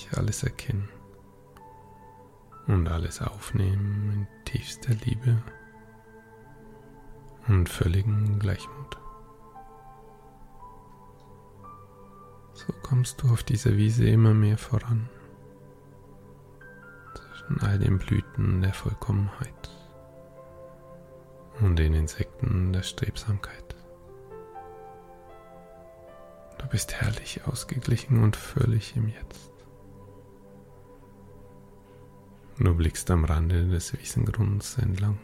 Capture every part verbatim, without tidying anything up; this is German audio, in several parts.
dich alles erkennen und alles aufnehmen in tiefster Liebe und völligen Gleichmut. So kommst du auf dieser Wiese immer mehr voran, zwischen all den Blüten der Vollkommenheit und den Insekten der Strebsamkeit. Du bist herrlich ausgeglichen und völlig im Jetzt. Du blickst am Rande des Wiesengrunds entlang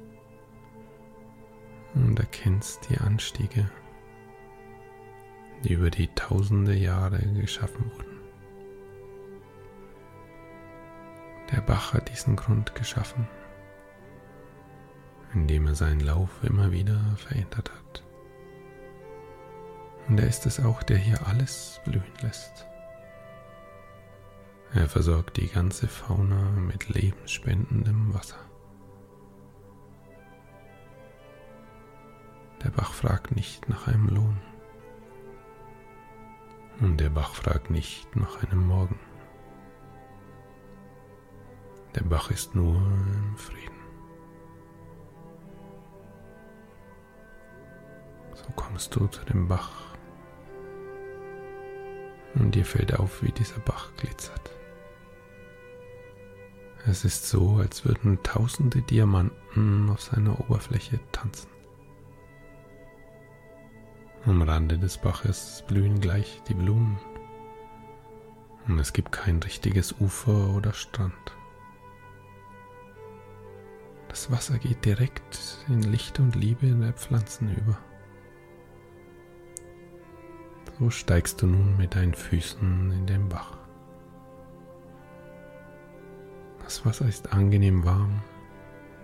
und erkennst die Anstiege, die über die tausende Jahre geschaffen wurden. Der Bach hat diesen Grund geschaffen, indem er seinen Lauf immer wieder verändert hat. Und er ist es auch, der hier alles blühen lässt. Er versorgt die ganze Fauna mit lebensspendendem Wasser. Der Bach fragt nicht nach einem Lohn. Und der Bach fragt nicht nach einem Morgen. Der Bach ist nur im Frieden. So kommst du zu dem Bach und dir fällt auf, wie dieser Bach glitzert. Es ist so, als würden tausende Diamanten auf seiner Oberfläche tanzen. Am Rande des Baches blühen gleich die Blumen und es gibt kein richtiges Ufer oder Strand. Das Wasser geht direkt in Licht und Liebe der Pflanzen über. So steigst du nun mit deinen Füßen in den Bach. Das Wasser ist angenehm warm